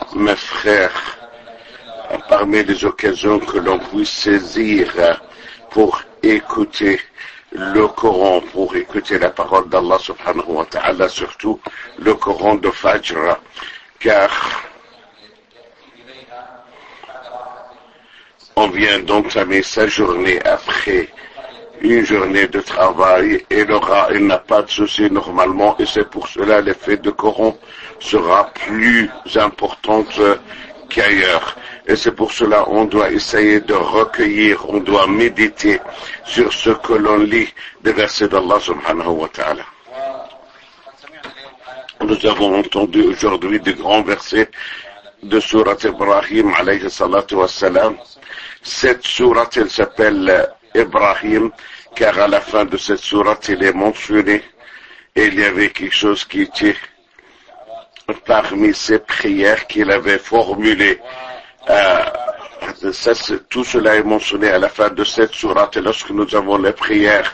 Mes frères, parmi les occasions que l'on puisse saisir pour écouter le Coran, pour écouter la parole d'Allah subhanahu wa ta'ala, surtout le Coran de Fajr, car on vient d'entamer sa journée après une journée de travail et il n'a pas de souci normalement et c'est pour cela l'effet de Coran sera plus important qu'ailleurs. Et c'est pour cela on doit essayer de recueillir, on doit méditer sur ce que l'on lit des versets d'Allah subhanahu wa ta'ala. Nous avons entendu aujourd'hui de grands versets de Surat Ibrahim alayhi salatu wassalam. Cette sourate, elle s'appelle Ibrahim, car à la fin de cette sourate, il est mentionné, et il y avait quelque chose qui était parmi ces prières qu'il avait formulées. Tout cela est mentionné à la fin de cette sourate, et lorsque nous avons les prières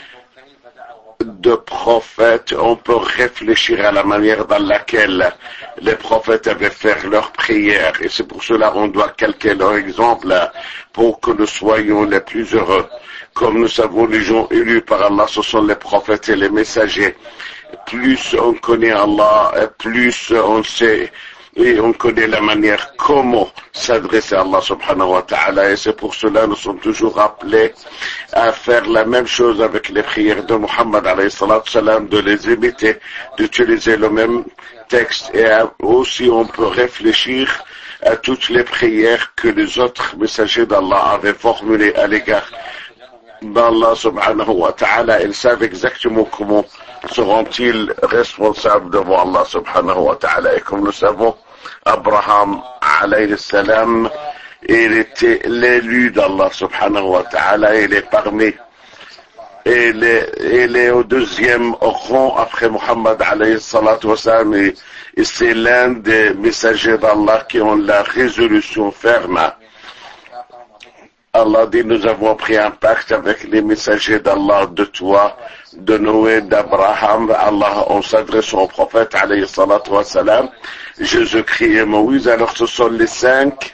de prophètes, on peut réfléchir à la manière dans laquelle les prophètes avaient fait leurs prières. Et c'est pour cela qu'on doit calquer leur exemple pour que nous soyons les plus heureux. Comme nous savons, les gens élus par Allah, ce sont les prophètes et les messagers. Plus on connaît Allah, plus on sait et on connaît la manière comment s'adresser à Allah subhanahu wa ta'ala. Et c'est pour cela que nous sommes toujours appelés à faire la même chose avec les prières de Muhammad alayhi salatu salam, de les imiter, d'utiliser le même texte. Et aussi on peut réfléchir à toutes les prières que les autres messagers d'Allah avaient formulées à l'égard d'Allah subhanahu wa ta'ala. Ils savent exactement comment seront-ils responsables devant Allah subhanahu wa ta'ala. Et comme nous savons, Abraham alayhi salam, il était l'élu d'Allah subhanahu wa ta'ala, il est parmi, il est au deuxième rang après Muhammad alayhi salatu wa salam, et c'est l'un des messagers d'Allah qui ont la résolution ferme. Allah dit, nous avons pris un pacte avec les messagers d'Allah, de toi, de Noé, d'Abraham. Allah, on s'adresse au prophète, alayhi salatu wa salam, Jésus-Christ et Moïse. Alors ce sont les cinq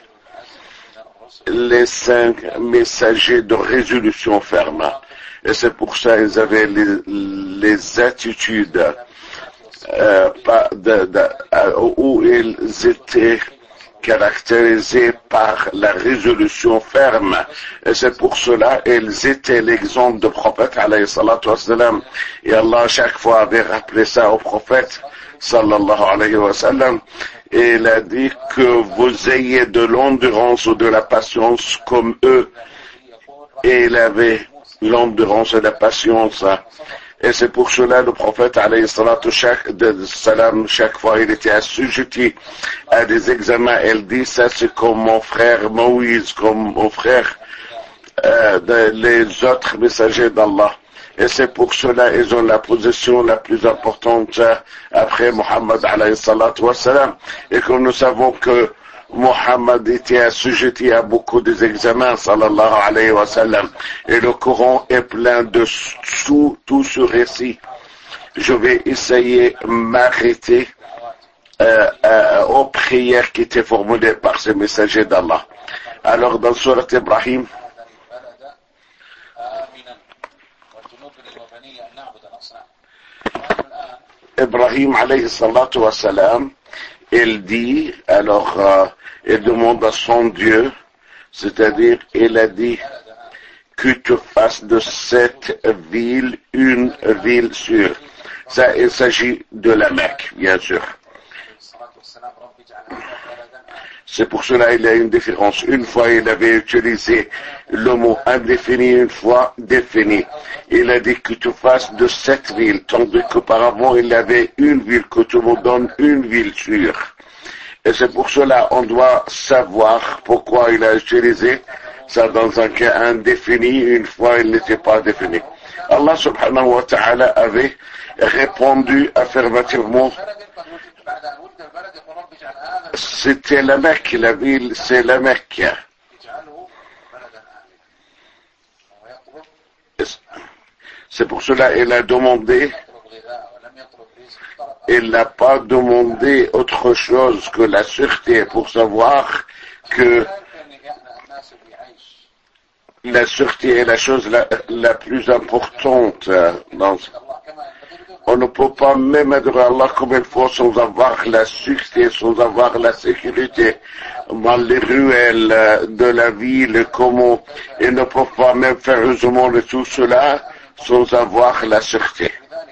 messagers de résolution ferme. Et c'est pour ça qu'ils avaient les attitudes où ils étaient caractérisés par la résolution ferme. Et c'est pour cela qu'ils étaient l'exemple de prophète alayhi salatu wassalam. Et Allah chaque fois avait rappelé ça au prophète sallallahu alayhi wa sallam. Et il a dit que vous ayez de l'endurance ou de la patience comme eux. Et il avait l'endurance et la patience. Et c'est pour cela le prophète alayhi salatu salam, chaque fois il était assujetti à des examens. Elle dit, ça c'est comme mon frère Moïse, comme mon frère les autres messagers d'Allah. Et c'est pour cela ils ont la position la plus importante après Muhammad alayhi salatu wassalam. Et comme nous savons que Muhammad était assujetti à beaucoup des examens, sallallahu alayhi wa sallam. Et le Coran est plein de tout ce récit. Je vais essayer de m'arrêter aux prières qui étaient formulées par ces messagers d'Allah. Alors dans Surat Ibrahim, Ibrahim alayhi salatu wa salam, il dit, alors il demande à son Dieu, c'est-à-dire il a dit que tu fasses de cette ville une ville sûre. Ça, il s'agit de la Mecque, bien sûr. C'est pour cela qu'il y a une différence. Une fois, il avait utilisé le mot indéfini, une fois défini. Il a dit que tu fasses de cette ville, tandis qu'auparavant, il avait une ville, que tu me donnes une ville sûre. Et c'est pour cela on doit savoir pourquoi il a utilisé ça dans un cas indéfini, une fois il n'était pas défini. Allah subhanahu wa ta'ala avait répondu affirmativement. C'était la Mecque, la ville c'est la Mecque. C'est pour cela qu'il a demandé Il n'a pas demandé autre chose que la sûreté pour savoir que la sûreté est la chose la plus importante. On ne peut pas même adorer Allah comme il faut sans avoir la sûreté, sans avoir la sécurité dans les ruelles de la ville, comment ils ne peuvent pas même faire usement de tout cela sans avoir la sûreté.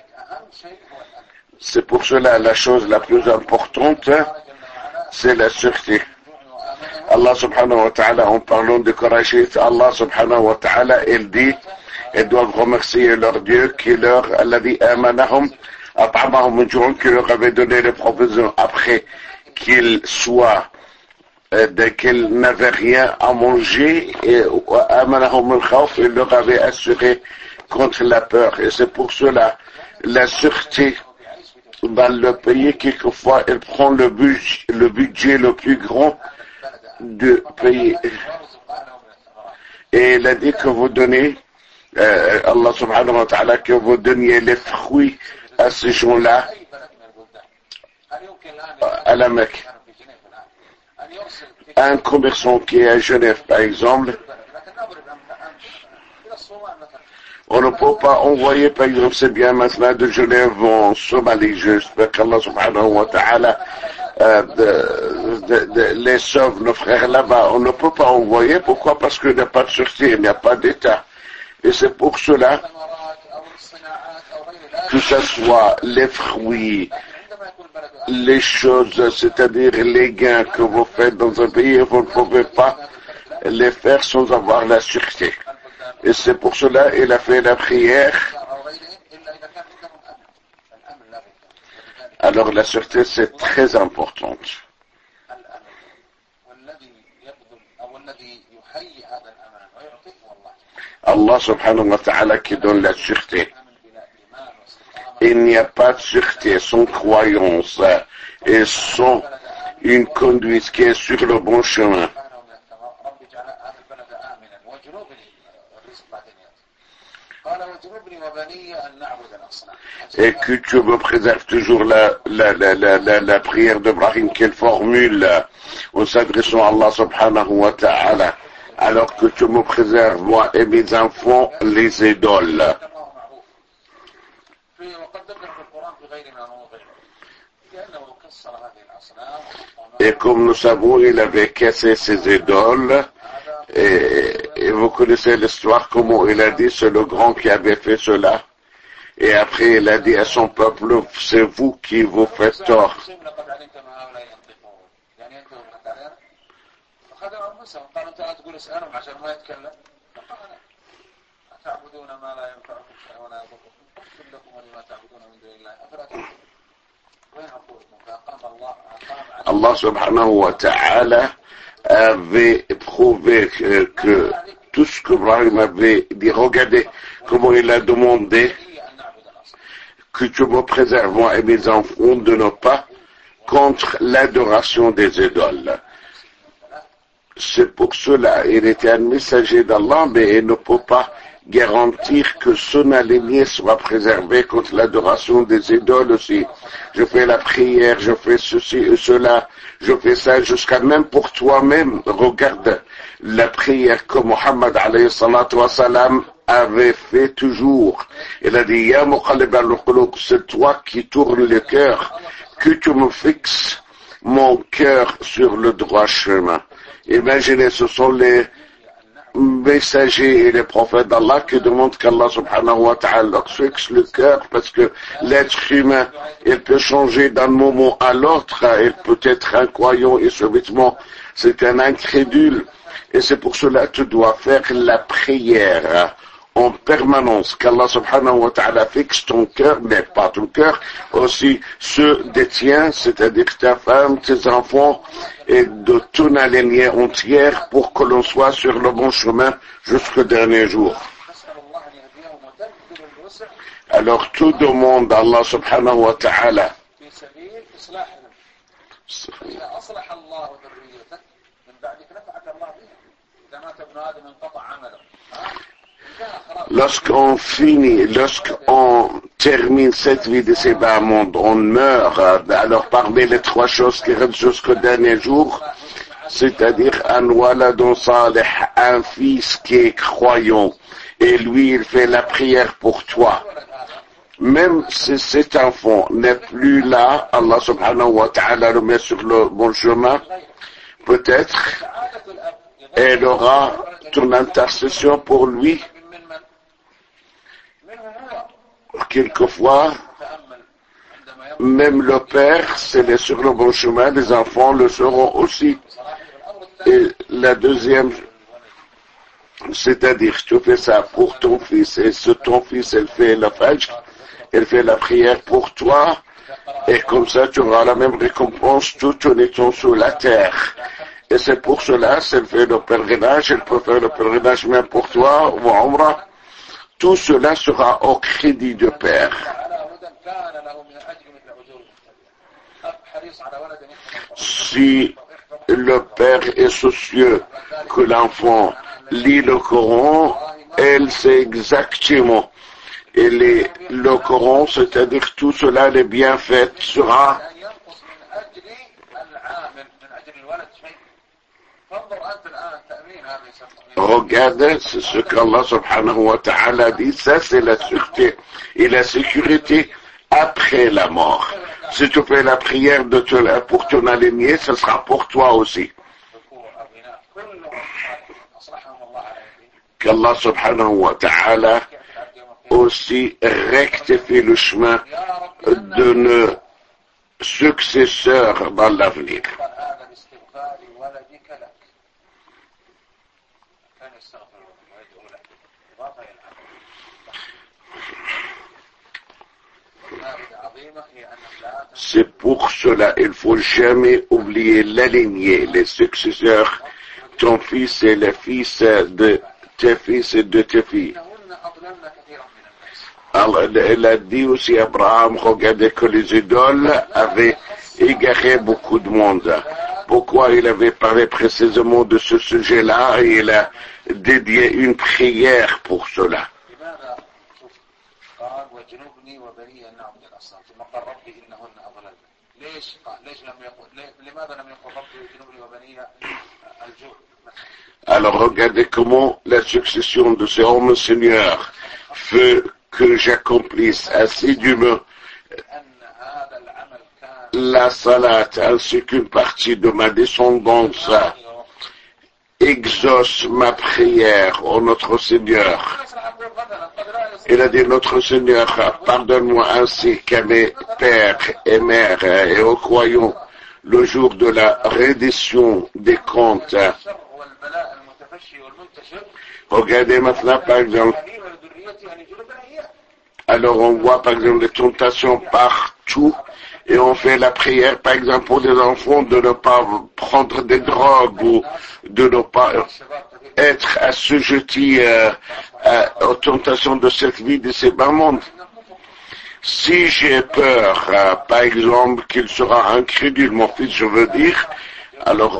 C'est pour cela la chose la plus importante, c'est la sûreté. Allah subhanahu wa ta'ala, en parlant de Quraysh, Allah subhanahu wa ta'ala, il dit, ils doivent remercier leur Dieu qui leur alladhi amanahum, at'amahum min ju'un, qui leur avait donné les provisions après qu'ils soient, qu'ils n'avaient rien à manger, et amanahum min khawf, il leur avait assuré contre la peur. Et c'est pour cela, la sûreté dans le pays, quelquefois, elle prend le budget le plus grand du pays. Et il a dit que vous donnez, Allah subhanahu wa ta'ala, que vous donniez les fruits à ces gens-là à la Mecque. Un commerçant qui est à Genève, par exemple, on ne peut pas envoyer, par exemple, c'est bien maintenant de Genève en Somalie. J'espère qu'Allah subhanahu wa ta'ala les sauve, nos frères là-bas. On ne peut pas envoyer. Pourquoi? Parce qu'il n'y a pas de sûreté, il n'y a pas d'État. Et c'est pour cela que ce soit les fruits, les choses, c'est-à-dire les gains que vous faites dans un pays, vous ne pouvez pas les faire sans avoir la sûreté. Et c'est pour cela qu'il a fait la prière. Alors la sûreté, c'est très importante. Allah subhanahu wa ta'ala qui donne la sûreté. Il n'y a pas de sûreté sans croyance et sans une conduite qui est sur le bon chemin. Et que tu me préserves toujours la prière d'Ibrahim, quelle formule en s'adressant à Allah subhanahu wa ta'ala, alors que tu me préserves, moi et mes enfants, les idoles. Et comme nous savons, il avait cassé ses idoles. Et vous connaissez l'histoire, comment il a dit, c'est le grand qui avait fait cela. Et après, il a dit à son peuple, c'est vous qui vous faites tort. Allah subhanahu wa ta'ala avait prouvé que tout ce que Ibrahim avait dit, regardez comment il a demandé que tu me préserves, moi et mes enfants, de ne pas contre l'adoration des idoles. C'est pour cela, il était un messager d'Allah, mais il ne peut pas garantir que son lignée soit préservée contre l'adoration des idoles aussi. Je fais la prière, je fais ceci et cela, je fais ça jusqu'à même pour toi-même. Regarde la prière que Muhammad alayhi salatu wa salam avait fait toujours. Il a dit, Ya muqallib al-qulub, c'est toi qui tournes le cœur, que tu me fixes mon cœur sur le droit chemin. Imaginez, ce sont les messagers et les prophètes d'Allah qui demandent qu'Allah subhanahu wa ta'ala leur fixe le cœur, parce que l'être humain, il peut changer d'un moment à l'autre, il peut être incroyant et subitement c'est un incrédule. Et c'est pour cela que tu dois faire la prière en permanence, qu'Allah subhanahu wa ta'ala fixe ton cœur, mais pas ton cœur, aussi ceux des tiens, c'est-à-dire ta femme, tes enfants, et de ton lignée entière pour que l'on soit sur le bon chemin jusqu'au dernier jour. Alors tout demande à Allah subhanahu wa ta'ala. Lorsqu'on finit, lorsqu'on termine cette vie de ces bas mondes, on meurt. Alors parmi les trois choses qui restent jusqu'au dernier jour, c'est-à-dire un waladun salih, un fils qui est croyant, et lui il fait la prière pour toi. Même si cet enfant n'est plus là, Allah subhanahu wa ta'ala le met sur le bon chemin, peut-être elle aura ton intercession pour lui. Quelquefois, même le père, s'il est sur le bon chemin, les enfants le seront aussi. Et la deuxième, c'est-à-dire, tu fais ça pour ton fils, et ce ton fils, elle fait le fajr, elle fait la prière pour toi, et comme ça, tu auras la même récompense tout en étant sur la terre. Et c'est pour cela, si elle fait le pèlerinage, elle peut faire le pèlerinage même pour toi, ou Umrah. Tout cela sera au crédit du père. Si le père est soucieux que l'enfant lit le Coran, elle sait exactement. Et le Coran, c'est-à-dire tout cela, les bienfaits sera. Regardez, c'est ce qu'Allah subhanahu wa ta'ala dit, ça c'est la sûreté et la sécurité après la mort. Si tu fais la prière pour ton aligné, ce sera pour toi aussi. Qu'Allah subhanahu wa ta'ala aussi rectifie le chemin de nos successeurs dans l'avenir. C'est pour cela il faut jamais oublier la lignée, les successeurs, ton fils et les fils de tes fils et de tes filles. Alors, elle a dit aussi à Abraham, regardez que les idoles avaient égaré beaucoup de monde. Pourquoi il avait parlé précisément de ce sujet-là et il a dédié une prière pour cela. Alors regardez comment la succession de ces hommes seigneurs veut que j'accomplisse assidûment la salat ainsi qu'une partie de ma descendance exauce ma prière au notre Seigneur. Il a dit, notre Seigneur, pardonne-moi ainsi qu'à mes pères et mères et aux croyants le jour de la reddition des comptes. Regardez maintenant, par exemple, alors on voit par exemple les tentations partout et on fait la prière, par exemple, pour des enfants de ne pas prendre des drogues ou de ne pas être assujettis aux tentations de cette vie, de ces bas mondes. Si j'ai peur, par exemple, qu'il sera incrédule, mon fils, je veux dire, alors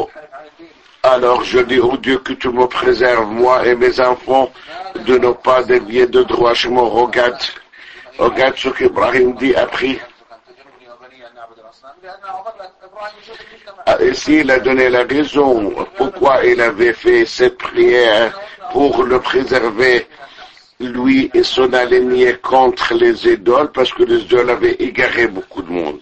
je dis, oh Dieu, que tu me préserves, moi et mes enfants, de ne pas dévier de droit. Je me regarde ce qu'Ibrahim dit après. Ici, il a donné la raison pourquoi il avait fait cette prière pour le préserver, lui et son aligné contre les idoles, parce que les idoles avaient égaré beaucoup de monde.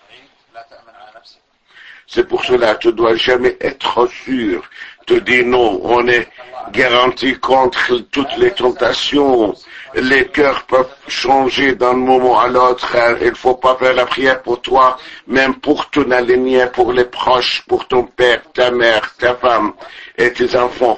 C'est pour cela que tu ne dois jamais être sûr. Te dire non, on est garanti contre toutes les tentations. Les cœurs peuvent changer d'un moment à l'autre. Il ne faut pas faire la prière pour toi, même pour ton aligné, pour les proches, pour ton père, ta mère, ta femme et tes enfants.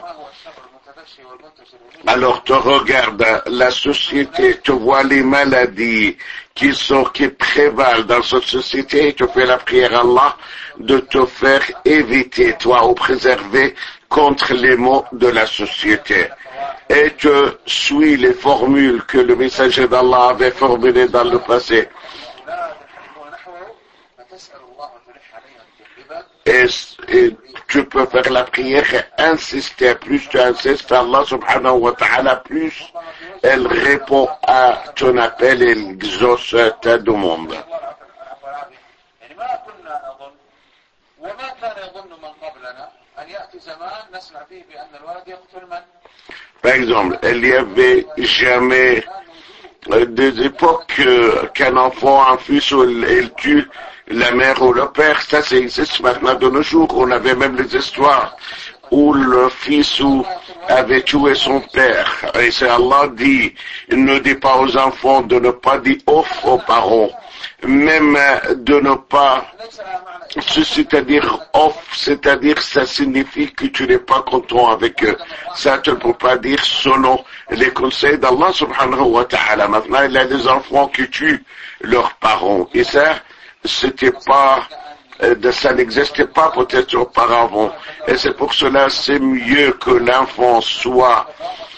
Alors tu regardes la société, tu vois les maladies qui prévalent dans cette société et tu fais la prière à Allah de te faire éviter, toi, ou préserver contre les maux de la société. Et tu suis les formules que le messager d'Allah avait formulées dans le passé. Et tu peux faire la prière et insister. Plus tu insistes, Allah subhanahu wa ta'ala, plus elle répond à ton appel et elle exauce ta demande. Par exemple, il n'y avait jamais des époques qu'un enfant, un fils, il tue la mère ou le père. Ça existe maintenant de nos jours. On avait même les histoires où le fils avait tué son père. Et c'est Allah dit, ne dit pas aux enfants de ne pas dire off aux parents, même de ne pas, c'est-à-dire off, c'est-à-dire ça signifie que tu n'es pas content avec eux. Ça tu ne peux pas dire selon les conseils d'Allah subhanahu wa ta'ala. Maintenant il y a des enfants qui tuent leurs parents. Et ça, c'était pas, ça n'existait pas peut-être auparavant. Et c'est pour cela c'est mieux que l'enfant soit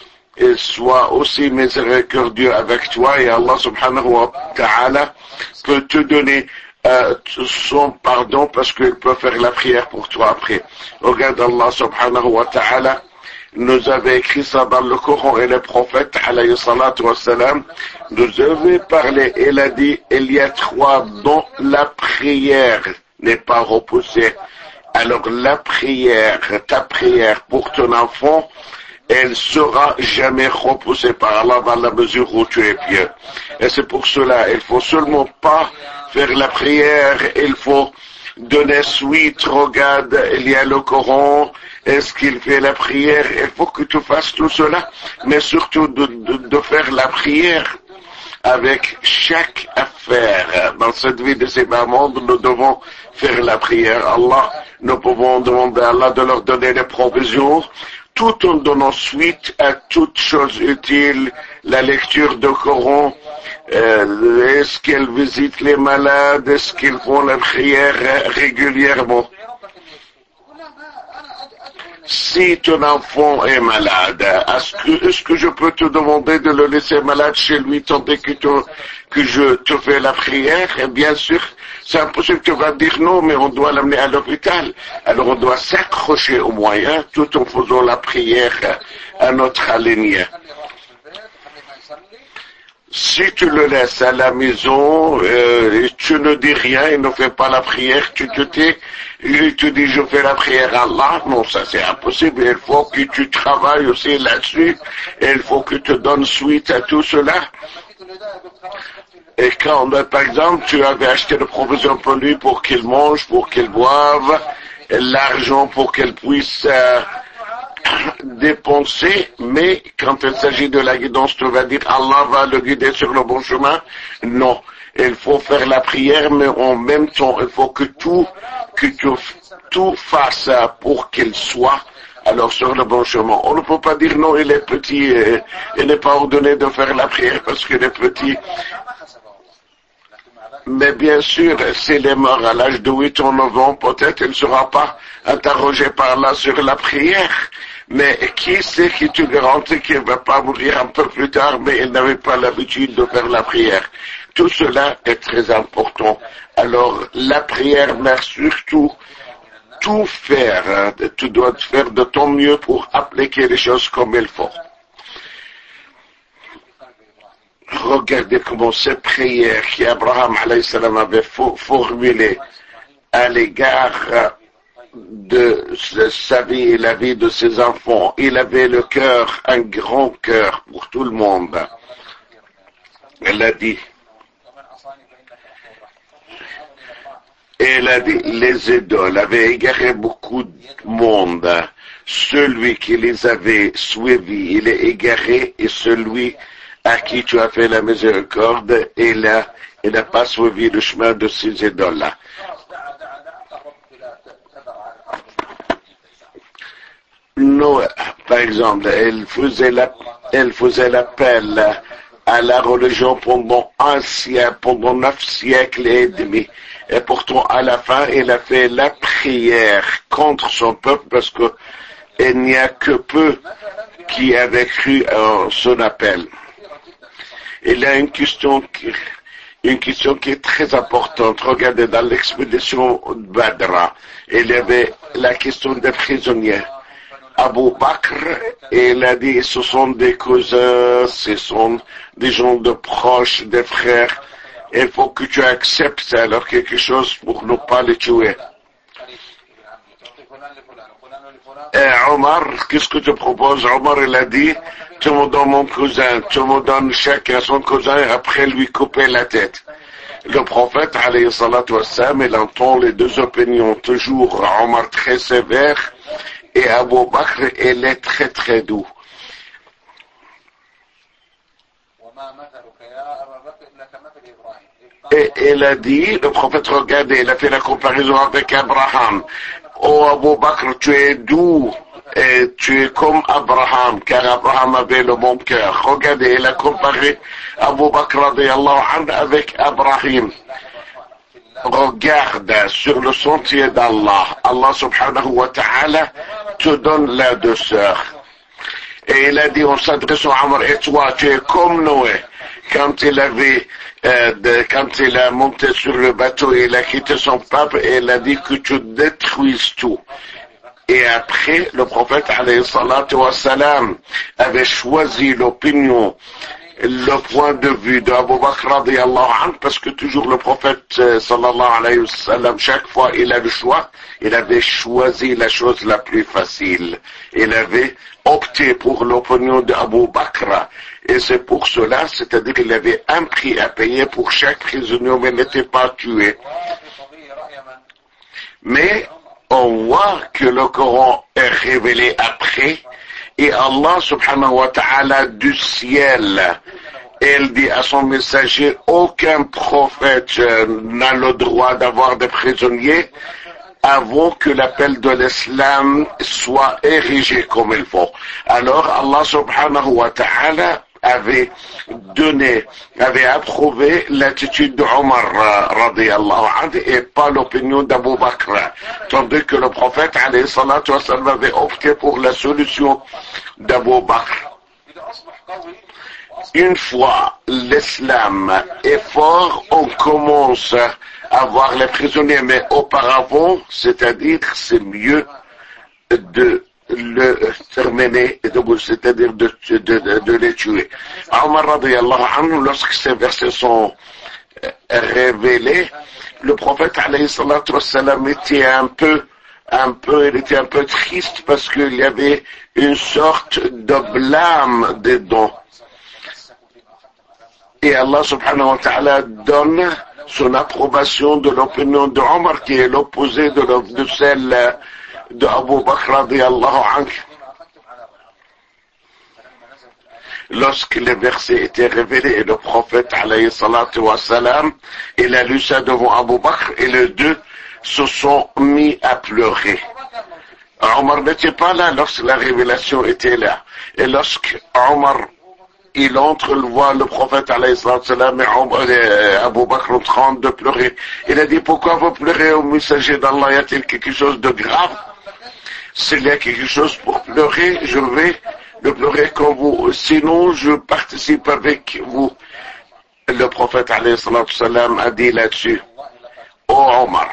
aussi miséricordieux avec toi, et Allah subhanahu wa ta'ala peut te donner son pardon parce qu'il peut faire la prière pour toi après. Regarde, Allah subhanahu wa ta'ala nous avait écrit ça dans le Coran, et le prophète alayhi salatu wassalam nous avait parlé. Il a dit, il y a 3 dont la prière n'est pas repoussée. Alors la prière, ta prière pour ton enfant, elle sera jamais repoussée par Allah dans la mesure où tu es pieux. Et c'est pour cela, il faut seulement pas faire la prière, il faut donner suite. Regarde, il y a le Coran, est-ce qu'il fait la prière? Il faut que tu fasses tout cela, mais surtout de faire la prière avec chaque affaire. Dans cette vie de ces bas mondes, nous devons faire la prière. Allah, nous pouvons demander à Allah de leur donner des provisions, tout en donnant suite à toutes choses utiles, la lecture du Coran, est-ce qu'ils visitent les malades, est-ce qu'ils font la prière régulièrement. Si ton enfant est malade, est-ce que je peux te demander de le laisser malade chez lui tandis que je te fais la prière? Et bien sûr, c'est impossible, tu vas dire non, mais on doit l'amener à l'hôpital. Alors on doit s'accrocher aux moyens tout en faisant la prière à notre aligne. Si tu le laisses à la maison, et tu ne dis rien, il ne fait pas la prière, tu te tais, il te dit je fais la prière à Allah, non, ça c'est impossible. Il faut que tu travailles aussi là-dessus, et il faut que tu donnes suite à tout cela. Et quand, par exemple, tu avais acheté des provisions pour lui, pour qu'il mange, pour qu'il boive, l'argent pour qu'il puisse dépenser, mais quand il s'agit de la guidance, tu vas dire Allah va le guider sur le bon chemin. Non, il faut faire la prière, mais en même temps, il faut que tout fasse pour qu'il soit alors sur le bon chemin. On ne peut pas dire non, il est petit, il n'est pas ordonné de faire la prière parce qu'il est petit. Mais bien sûr, s'il est mort à l'âge de 8 ou 9 ans, peut-être il ne sera pas interrogé par là sur la prière. Mais qui sait qui te garantit qu'il ne va pas mourir un peu plus tard, mais il n'avait pas l'habitude de faire la prière. Tout cela est très important. Alors, la prière, mais surtout, tout faire. Tu dois faire de ton mieux pour appliquer les choses comme il faut. Regardez comment cette prière qu'Abraham alayhi salam avait formulée à l'égard de sa vie et la vie de ses enfants. Il avait le cœur, un grand cœur pour tout le monde. Elle a dit, les idoles avaient égaré beaucoup de monde. Celui qui les avait suivis, il est égaré, et celui à qui tu as fait la miséricorde, il n'a pas suivi le chemin de ces idoles-là. Noé, par exemple, elle faisait l'appel à la religion pendant 9 siècles et demi. Et pourtant, à la fin, il a fait la prière contre son peuple parce que il n'y a que peu qui avaient cru en son appel. Il y a une question qui est très importante. Regardez, dans l'expédition Badra, il y avait la question des prisonniers. Abu Bakr, et il a dit, ce sont des cousins, ce sont des gens de proches, des frères. Il faut que tu acceptes alors quelque chose pour ne pas les tuer. Et Omar, qu'est-ce que tu proposes? Omar, il a dit, tu me donnes mon cousin, tu me donnes chacun son cousin et après lui couper la tête. Le prophète, alayhi salatu wassalam, il entend les deux opinions, toujours Omar très sévère et Abu Bakr, il est très très doux. Et il a dit, le prophète regardez, il a fait la comparaison avec Abraham. Oh Abu Bakr, tu es doux et tu es comme Abraham, car Abraham avait le bon cœur. Regardez, il a comparé Abu Bakr radiyallahu anhu avec Abraham. Regarde sur le sentier d'Allah. Allah subhanahu wa ta'ala te donne la douceur. Et il a dit, on s'adresse à Omar, et toi, tu es comme Noé. Quand il a monté sur le bateau, il a quitté son peuple et il a dit que tu détruises tout. Et après, le prophète, alayhi salatu wassalam, avait choisi l'opinion, le point de vue d'Abu Bakr radiyallahu anhu, parce que toujours le prophète, sallallahu alayhi wa sallam, chaque fois il a le choix, il avait choisi la chose la plus facile. Il avait opté pour l'opinion d'Abu Bakr. Et c'est pour cela, c'est-à-dire qu'il avait un prix à payer pour chaque prisonnier, mais n'était pas tué. Mais on voit que le Coran est révélé après, et Allah subhanahu wa ta'ala du ciel, il dit à son messager, aucun prophète n'a le droit d'avoir des prisonniers avant que l'appel de l'islam soit érigé comme il faut. Alors Allah subhanahu wa ta'ala avait approuvé l'attitude d'Omar radiyallahu anhu et pas l'opinion d'Abu Bakr. Tandis que le prophète alayhi salatu wassalam avait opté pour la solution d'Abu Bakr. Une fois l'islam est fort, on commence à voir les prisonniers, mais auparavant, c'est-à-dire c'est mieux de le terminer, c'est-à-dire de les tuer. Omar radiyallahu anhu, lorsque ces versets sont révélés, le prophète alayhi salatu wassalam était il était un peu triste parce qu'il y avait une sorte de blâme dedans. Et Allah subhanahu wa ta'ala donne son approbation de l'opinion de Omar qui est l'opposé de celle de Abu Bakr radiyallahu anhu. Lorsque les versets étaient révélés et le prophète alayhi salatu wa salam, il a lu ça devant Abu Bakr et les deux se sont mis à pleurer. Omar n'était pas là lorsque la révélation était là. Et lorsque Omar il entre, il voit le prophète alayhi salatu wa salam et Abu Bakr en train de pleurer. Il a dit, pourquoi vous pleurez au messager d'Allah? Y a-t-il quelque chose de grave? S'il y a quelque chose pour pleurer, je vais le pleurer comme vous. Sinon, je participe avec vous. Le prophète alayhi salatu wa salam a dit là-dessus, oh Omar,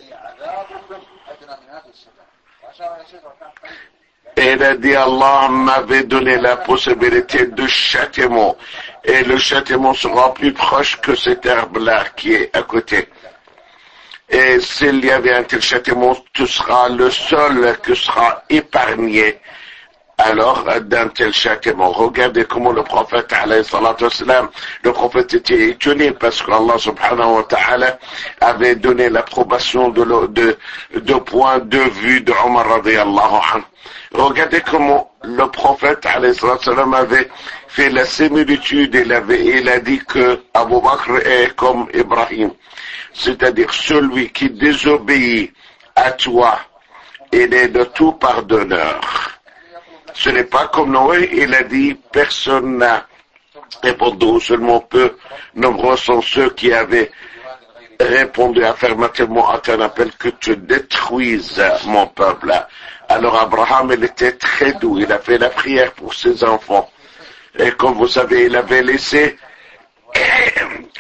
et il a dit, Allah m'avait donné la possibilité de châtiment. Et le châtiment sera plus proche que cette herbe-là qui est à côté. Et s'il y avait un tel châtiment, tu seras le seul qui sera épargné. Alors, d'un tel châtiment, regardez comment le prophète, alayhi salatu wassalam, le prophète était étonné parce qu'Allah subhanahu wa ta'ala avait donné l'approbation de point de vue de Omar radiyallahu anhu. Regardez comment le prophète alayhi salatu wassalam avait fait la similitude, il a dit que Abu Bakr est comme Ibrahim. C'est-à-dire celui qui désobéit à toi, il est de tout pardonneur. Ce n'est pas comme Noé, il a dit, personne n'a répondu, seulement peu nombreux sont ceux qui avaient répondu affirmativement à ton appel que tu détruises mon peuple. Alors Abraham, il était très doux, il a fait la prière pour ses enfants. Et comme vous savez, il avait laissé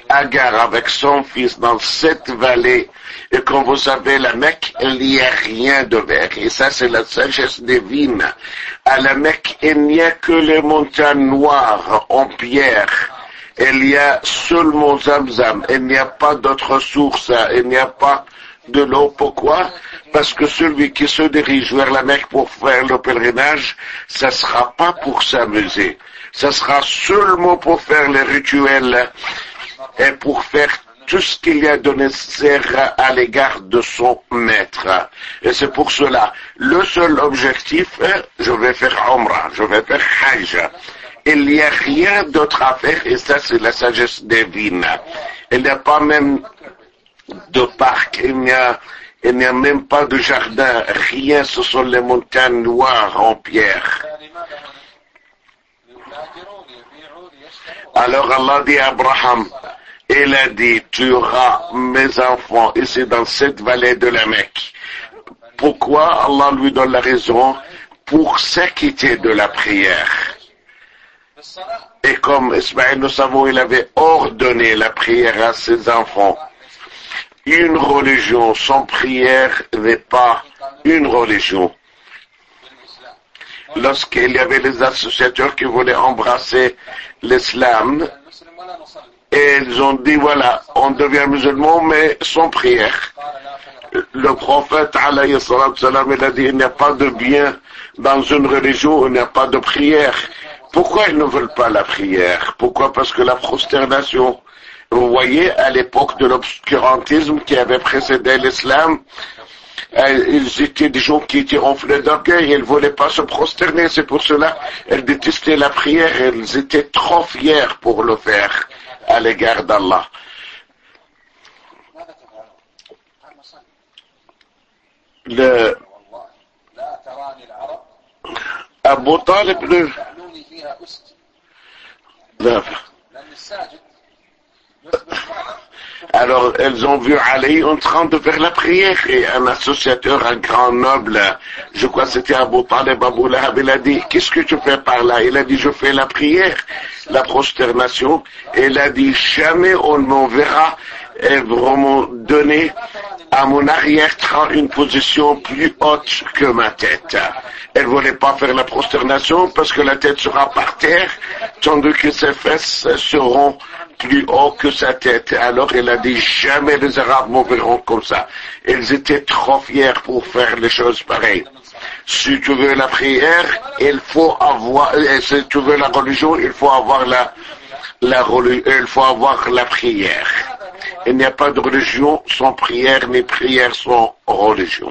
Agar avec son fils dans cette vallée, et comme vous savez, la Mecque, il n'y a rien de vert. Et ça, c'est la sagesse divine. À la Mecque, il n'y a que les montagnes noires en pierre. Il y a seulement Zamzam. Il n'y a pas d'autre source. Il n'y a pas de l'eau. Pourquoi? Parce que celui qui se dirige vers la Mecque pour faire le pèlerinage, ça sera pas pour s'amuser. Ça sera seulement pour faire les rituels et pour faire tout ce qu'il y a de nécessaire à l'égard de son maître. Et c'est pour cela, le seul objectif, je vais faire Umrah, je vais faire Hajj. Il n'y a rien d'autre à faire, et ça c'est la sagesse divine. Il n'y a pas même de parc, il n'y a même pas de jardin, rien, ce sont les montagnes noires en pierre. Alors Allah dit à Abraham, il a dit, tu auras mes enfants ici dans cette vallée de la Mecque. Pourquoi Allah lui donne la raison? Pour s'acquitter de la prière. Et comme Ismaël, nous savons, il avait ordonné la prière à ses enfants. Une religion sans prière n'est pas une religion. Lorsqu'il y avait les associateurs qui voulaient embrasser l'islam, et ils ont dit, voilà, on devient musulman, mais sans prière. Le prophète, alayhi salatu salam, il a dit, il n'y a pas de bien dans une religion où il n'y a pas de prière. Pourquoi ils ne veulent pas la prière? Pourquoi? Parce que la prosternation, vous voyez, à l'époque de l'obscurantisme qui avait précédé l'islam, ils étaient des gens qui étaient enflés d'orgueil, ils ne voulaient pas se prosterner, c'est pour cela qu'ils détestaient la prière, ils étaient trop fiers pour le faire à l'égard d'Allah. Le Abu Talib, alors, elles ont vu Ali en train de faire la prière et un associateur, un grand noble, je crois que c'était Abu Talib, Abu Lahab, il a dit, qu'est-ce que tu fais par là? Il a dit, je fais la prière, la prosternation. Et il a dit, jamais on m'enverra vraiment donner à mon arrière-train une position plus haute que ma tête. Elle voulait pas faire la prosternation parce que la tête sera par terre, tandis que ses fesses seront plus haut que sa tête. Alors il a dit, jamais les Arabes m'enverront comme ça. Ils étaient trop fiers pour faire les choses pareilles. Si tu veux la prière, il faut avoir, si tu veux la religion, il faut avoir il faut avoir la prière. Il n'y a pas de religion sans prière, ni prière sans religion.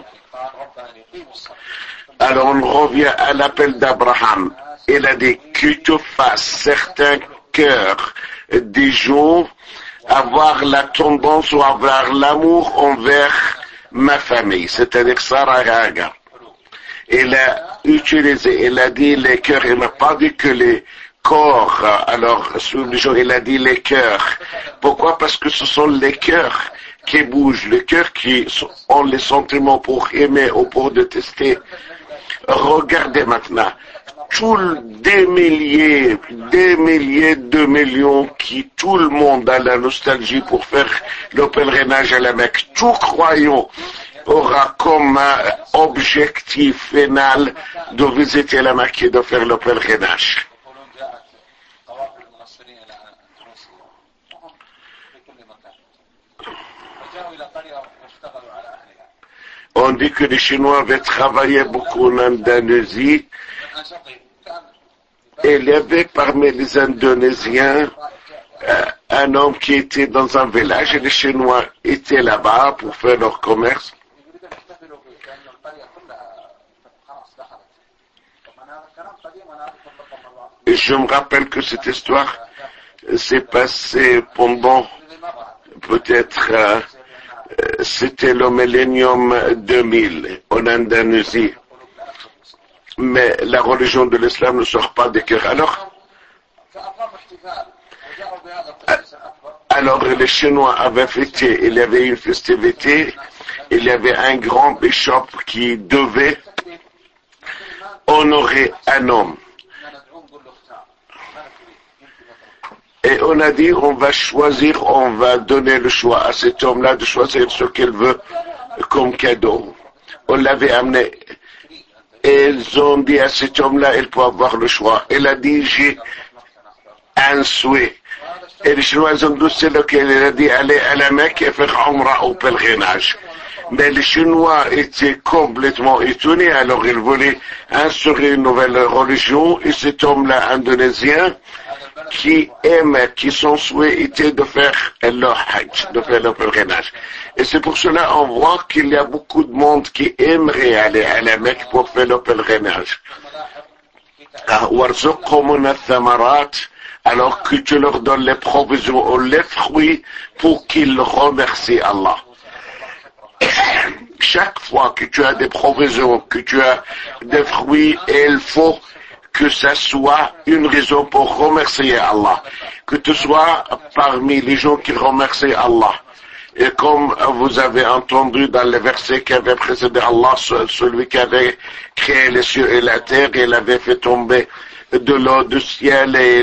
Alors on revient à l'appel d'Abraham. Il a dit que tu fasses certains cœurs des gens avoir la tendance ou avoir l'amour envers ma famille, c'est-à-dire Sarah et Hagar. Il a utilisé, il a dit les cœurs, il n'a pas dit que les corps, alors il a dit les cœurs. Pourquoi? Parce que ce sont les cœurs qui bougent, les cœurs qui ont les sentiments pour aimer ou pour détester. Regardez maintenant, des milliers, 2 millions qui, tout le monde a la nostalgie pour faire le pèlerinage à la Mecque. Tout croyant aura comme objectif final de visiter la Mecque et de faire le pèlerinage. On dit que les Chinois avaient travaillé beaucoup en Indonésie. Et il y avait parmi les Indonésiens un homme qui était dans un village et les Chinois étaient là-bas pour faire leur commerce. Et je me rappelle que cette histoire s'est passée pendant peut-être c'était le millénium 2000 en Indonésie. Mais la religion de l'islam ne sort pas des cœurs. Alors les Chinois avaient fêté, il y avait une festivité, il y avait un grand bishop qui devait honorer un homme. Et on a dit, on va choisir, on va donner le choix à cet homme-là de choisir ce qu'il veut comme cadeau. On l'avait amené. Et ils ont dit à cet homme-là, il peut avoir le choix. Il a dit, j'ai un souhait. Et les Chinois, ils ont dit, c'est lequel? Il a dit, aller à la Mecque et faire Umrah au pèlerinage. Mais les Chinois étaient complètement étonnés, alors ils voulaient instaurer une nouvelle religion, et cet homme-là, indonésien, qui aime, qui son souhait était de faire le Hajj, de faire le pèlerinage. Et c'est pour cela on voit qu'il y a beaucoup de monde qui aimerait aller à la Mecque pour faire le pèlerinage. Alors que tu leur donnes les provisions ou les fruits pour qu'ils remercient Allah. Chaque fois que tu as des provisions, que tu as des fruits, il faut que ça soit une raison pour remercier Allah. Que tu sois parmi les gens qui remercient Allah. Et comme vous avez entendu dans les versets qui avaient précédé Allah, celui qui avait créé les cieux et la terre, il avait fait tomber de l'eau du ciel et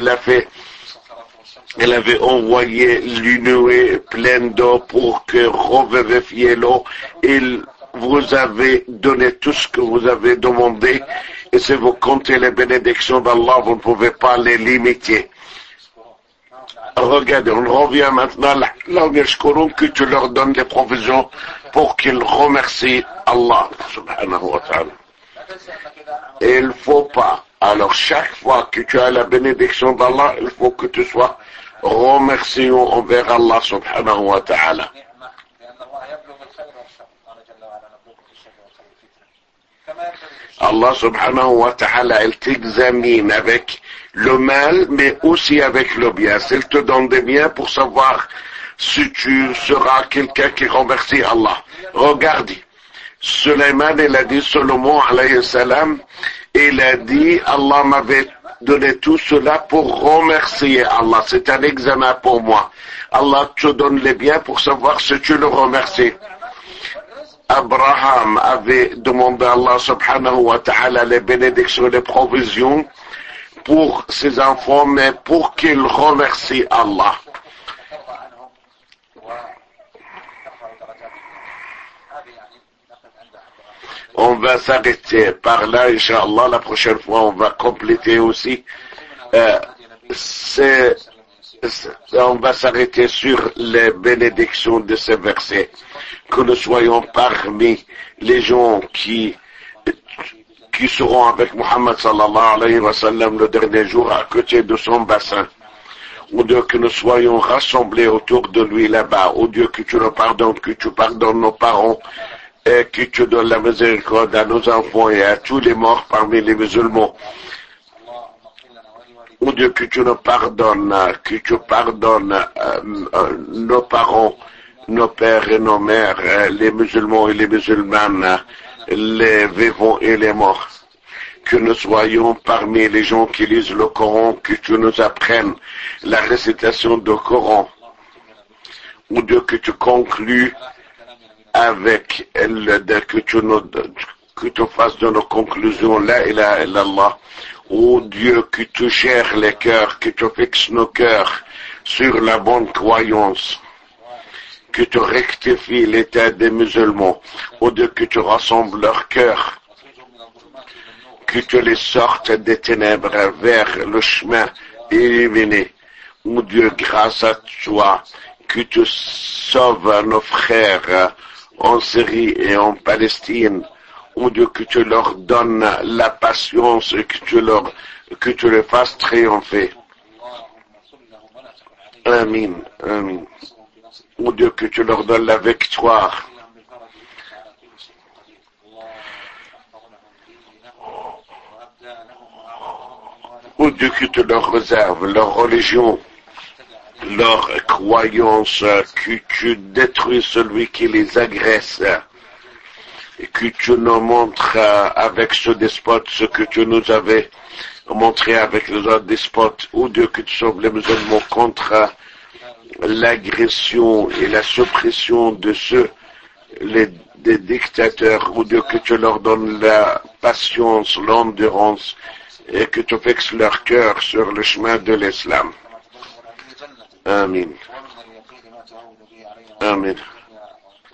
il avait envoyé une nuée pleine d'eau pour que revivifier l'eau. Il vous avez donné tout ce que vous avez demandé. Et si vous comptez les bénédictions d'Allah, vous ne pouvez pas les limiter. Regardez, on revient maintenant là que tu leur donnes des provisions pour qu'ils remercient Allah, subhanahu wa ta'ala. Et il ne faut pas. Alors chaque fois que tu as la bénédiction d'Allah, il faut que tu sois remerciant envers Allah, subhanahu wa ta'ala. Allah subhanahu wa ta'ala, il t'examine avec le mal, mais aussi avec le bien. S'il te donne des biens pour savoir si tu seras quelqu'un qui remercie Allah. Regardez, Sulayman, il a dit, Salomon, alayhi salam, il a dit, Allah m'avait donné tout cela pour remercier Allah. C'est un examen pour moi. Allah te donne les biens pour savoir si tu le remercies. Abraham avait demandé à Allah subhanahu wa ta'ala les bénédictions, les provisions pour ses enfants, mais pour qu'ils remercient Allah. On va s'arrêter par là, Inch'Allah. La prochaine fois, on va compléter aussi. On va s'arrêter sur les bénédictions de ces versets. Que nous soyons parmi les gens qui seront avec Muhammad sallallahu alayhi wa sallam le dernier jour à côté de son bassin. Ou Dieu, que nous soyons rassemblés autour de lui là-bas. Ou Dieu, que tu nous pardonnes, que tu pardonnes nos parents, et que tu donnes la miséricorde à nos enfants et à tous les morts parmi les musulmans. Ou Dieu, que tu nous pardonnes, nos parents, nos pères et nos mères, les musulmans et les musulmanes, les vivants et les morts. Que nous soyons parmi les gens qui lisent le Coran, que tu nous apprennes la récitation du Coran. Ou Dieu, que tu conclues avec que tu fasses de nos conclusions la ilaha illallah. Oh Dieu, que tu gères les cœurs, que tu fixes nos cœurs sur la bonne croyance, que tu rectifies l'état des musulmans. Oh Dieu, que tu rassembles leurs cœurs, que tu les sortes des ténèbres vers le chemin illuminé. Oh Dieu, grâce à toi, que tu sauves nos frères en Syrie et en Palestine. Oh Dieu, que tu leur donnes la patience et que tu les fasses triompher. Amin, amin. Oh Dieu, que tu leur donnes la victoire. Oh Dieu, que tu leur réserves leur religion, leur croyance, que tu détruis celui qui les agresse, et que tu nous montres avec ce despote ce que tu nous avais montré avec les autres despotes. Oh Dieu, que tu sauves les musulmans contre l'agression et la suppression de des dictateurs. Oh Dieu, que tu leur donnes la patience, l'endurance, et que tu fixes leur cœur sur le chemin de l'islam. آمين ومن اليقين ما تهون به علينا آمين